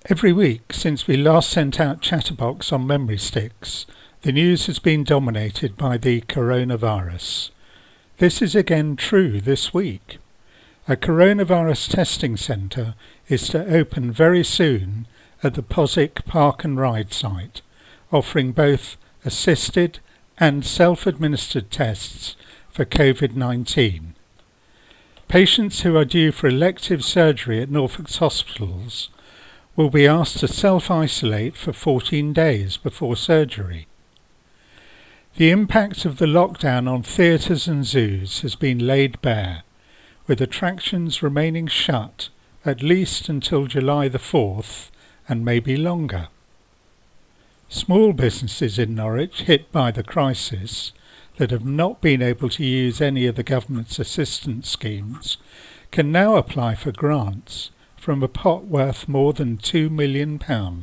Every week since we last sent out Chatterbox on memory sticks, the news has been dominated by the coronavirus. This is again true this week. A coronavirus testing centre is to open very soon at the Poswick Park and Ride site, offering both assisted and self-administered tests for COVID-19. Patients who are due for elective surgery at Norfolk's hospitals will be asked to self-isolate for 14 days before surgery. The impact of the lockdown on theatres and zoos has been laid bare, with attractions remaining shut at least until July the 4th and maybe longer. Small businesses in Norwich hit by the crisis that have not been able to use any of the government's assistance schemes can now apply for grants from a pot worth more than £2 million.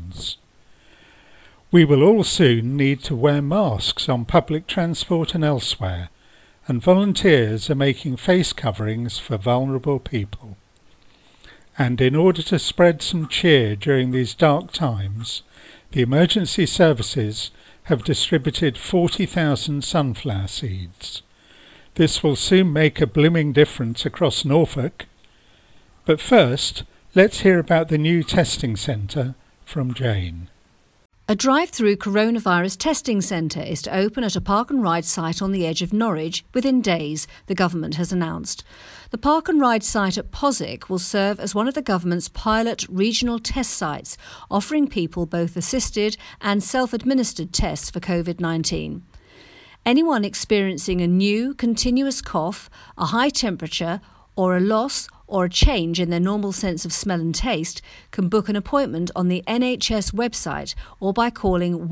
We will all soon need to wear masks on public transport and elsewhere, and volunteers are making face coverings for vulnerable people. And in order to spread some cheer during these dark times, the emergency services have distributed 40,000 sunflower seeds. This will soon make a blooming difference across Norfolk. But first, let's hear about the new testing centre from Jane. A drive-through coronavirus testing centre is to open at a park and ride site on the edge of Norwich within days, the government has announced. The park and ride site at Poswick will serve as one of the government's pilot regional test sites, offering people both assisted and self-administered tests for COVID-19. Anyone experiencing a new, continuous cough, a high temperature, or a loss or a change in their normal sense of smell and taste can book an appointment on the NHS website or by calling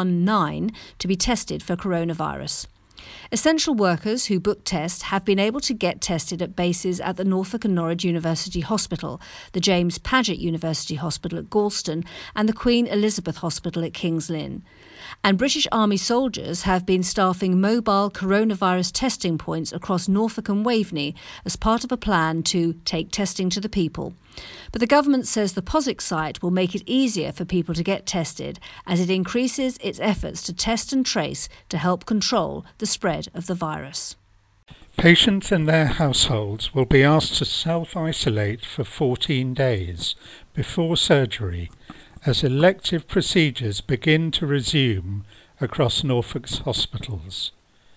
119 to be tested for coronavirus. Essential workers who book tests have been able to get tested at bases at the Norfolk and Norwich University Hospital, the James Paget University Hospital at Galston and the Queen Elizabeth Hospital at King's Lynn. And British Army soldiers have been staffing mobile coronavirus testing points across Norfolk and Waveney as part of a plan to take testing to the people. But the government says the Poswick site will make it easier for people to get tested as it increases its efforts to test and trace to help control the spread of the virus. Patients and their households will be asked to self-isolate for 14 days before surgery as elective procedures begin to resume across Norfolk's hospitals.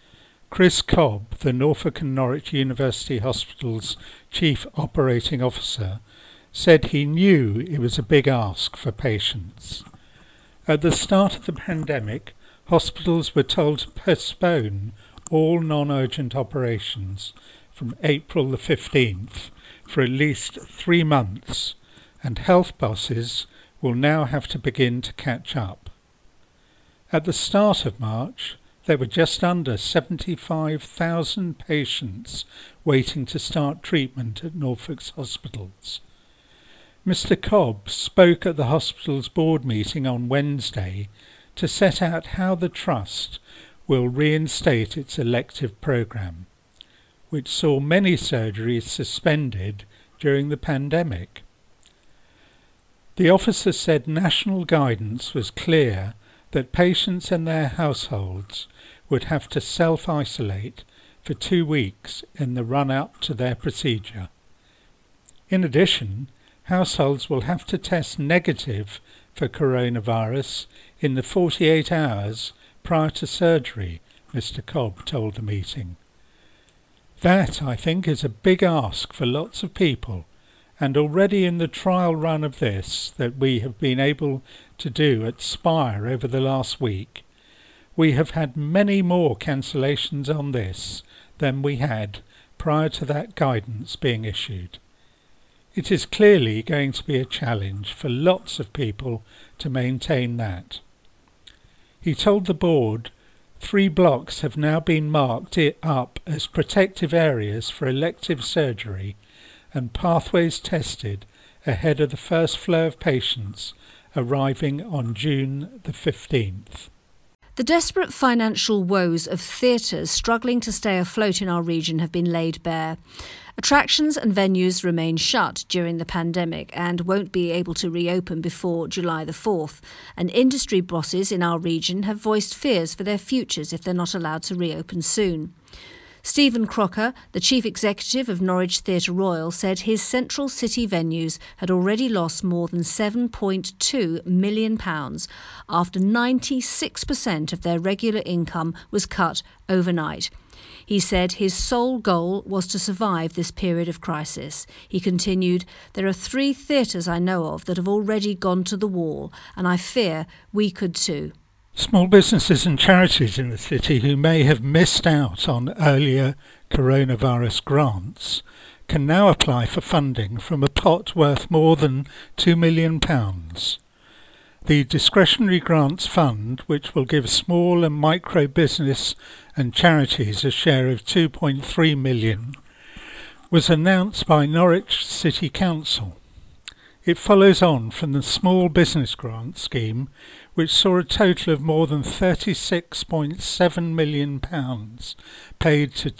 Chris Cobb, the Norfolk and Norwich University Hospital's Chief Operating Officer, said he knew it was a big ask for patients. At the start of the pandemic, hospitals were told to postpone all non-urgent operations from April the 15th for at least 3 months, and health bosses will now have to begin to catch up. At the start of March, there were just under 75,000 patients waiting to start treatment at Norfolk's hospitals. Mr. Cobb spoke at the hospital's board meeting on Wednesday to set out how the Trust will reinstate its elective programme, which saw many surgeries suspended during the pandemic. The officer said national guidance was clear that patients and their households would have to self-isolate for 2 weeks in the run-up to their procedure. In addition, households will have to test negative for coronavirus in the 48 hours prior to surgery, Mr. Cobb told the meeting. That, I think, is a big ask for lots of people, and already in the trial run of this that we have been able to do at Spire over the last week, we have had many more cancellations on this than we had prior to that guidance being issued. It is clearly going to be a challenge for lots of people to maintain that. He told the board 3 blocks have now been marked up as protective areas for elective surgery and pathways tested ahead of the first flow of patients arriving on June the 15th. The desperate financial woes of theatres struggling to stay afloat in our region have been laid bare. Attractions and venues remain shut during the pandemic and won't be able to reopen before July the 4th, and industry bosses in our region have voiced fears for their futures if they're not allowed to reopen soon. Stephen Crocker, the chief executive of Norwich Theatre Royal, said his central city venues had already lost more than £7.2 million after 96% of their regular income was cut overnight. He said his sole goal was to survive this period of crisis. He continued, "There are 3 theatres I know of that have already gone to the wall, and I fear we could too." Small businesses and charities in the city who may have missed out on earlier coronavirus grants can now apply for funding from a pot worth more than £2 million. The Discretionary Grants Fund, which will give small and micro business and charities a share of £2.3 million, was announced by Norwich City Council. It follows on from the Small Business Grant Scheme, which saw a total of more than £36.7 million paid to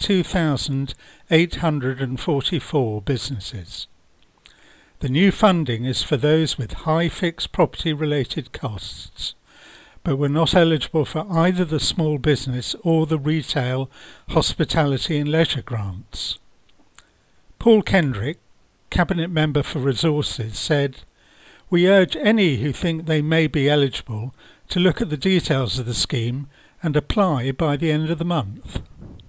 2,844 businesses. The new funding is for those with high fixed property-related costs, but were not eligible for either the small business or the retail, hospitality and leisure grants. Paul Kendrick, Cabinet Member for Resources, said, "We urge any who think they may be eligible to look at the details of the scheme and apply by the end of the month."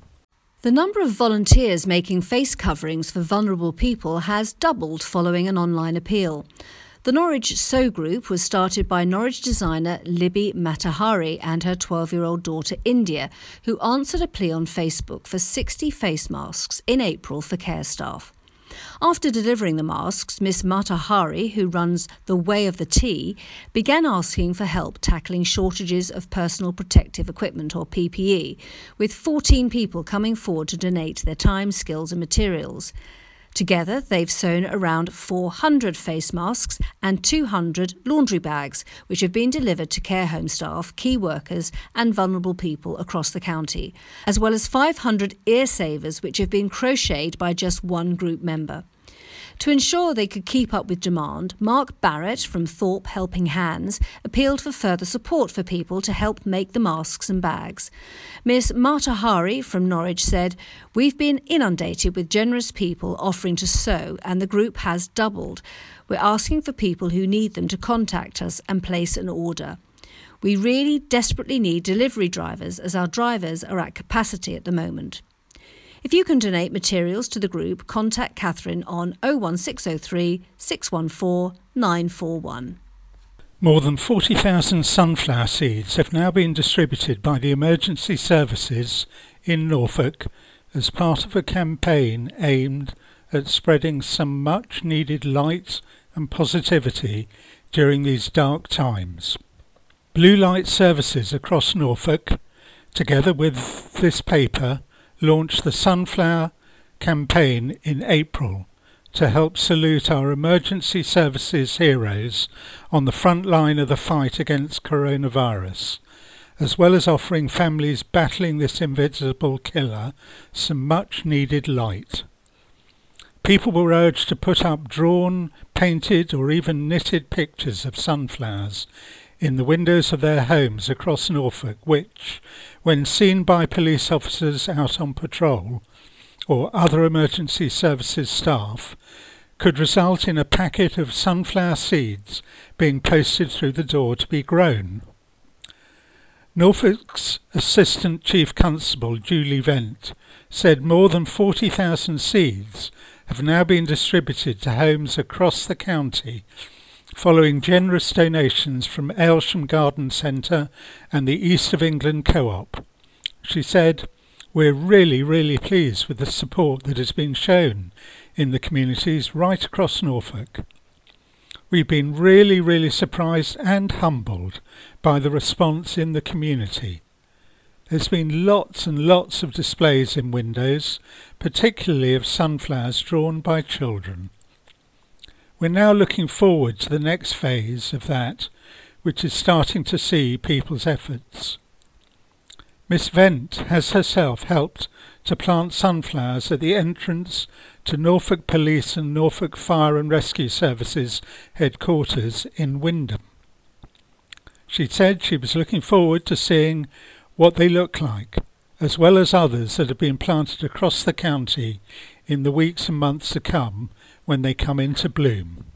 The number of volunteers making face coverings for vulnerable people has doubled following an online appeal. The Norwich Sew Group was started by Norwich designer Libby Matahari and her 12-year-old daughter India, who answered a plea on Facebook for 60 face masks in April for care staff. After delivering the masks, Miss Matahari, who runs the Way of the Tea, began asking for help tackling shortages of personal protective equipment, or PPE, with 14 people coming forward to donate their time, skills and materials. Together, they've sewn around 400 face masks and 200 laundry bags, which have been delivered to care home staff, key workers and vulnerable people across the county, as well as 500 ear savers, which have been crocheted by just one group member. To ensure they could keep up with demand, Mark Barrett from Thorpe Helping Hands appealed for further support for people to help make the masks and bags. Miss Matahari from Norwich said, "We've been inundated with generous people offering to sew, and the group has doubled. We're asking for people who need them to contact us and place an order. We really desperately need delivery drivers, as our drivers are at capacity at the moment." If you can donate materials to the group, contact Catherine on 01603 614 941. More than 40,000 sunflower seeds have now been distributed by the emergency services in Norfolk as part of a campaign aimed at spreading some much-needed light and positivity during these dark times. Blue Light Services across Norfolk, together with this paper, launched the Sunflower campaign in April to help salute our emergency services heroes on the front line of the fight against coronavirus, as well as offering families battling this invisible killer some much-needed light. People were urged to put up drawn, painted or even knitted pictures of sunflowers in the windows of their homes across Norfolk, which, when seen by police officers out on patrol or other emergency services staff, could result in a packet of sunflower seeds being posted through the door to be grown. Norfolk's Assistant Chief Constable Julie Vent said more than 40,000 seeds have now been distributed to homes across the county following generous donations from Aylsham Garden Centre and the East of England Co-op. She said, "We're really pleased with the support that has been shown in the communities right across Norfolk. We've been really surprised and humbled by the response in the community. There's been lots and lots of displays in windows, particularly of sunflowers drawn by children. We're now looking forward to the next phase of that, which is starting to see people's efforts." Miss Vent has herself helped to plant sunflowers at the entrance to Norfolk Police and Norfolk Fire and Rescue Services headquarters in Wymondham. She said she was looking forward to seeing what they look like, as well as others that have been planted across the county in the weeks and months to come when they come into bloom.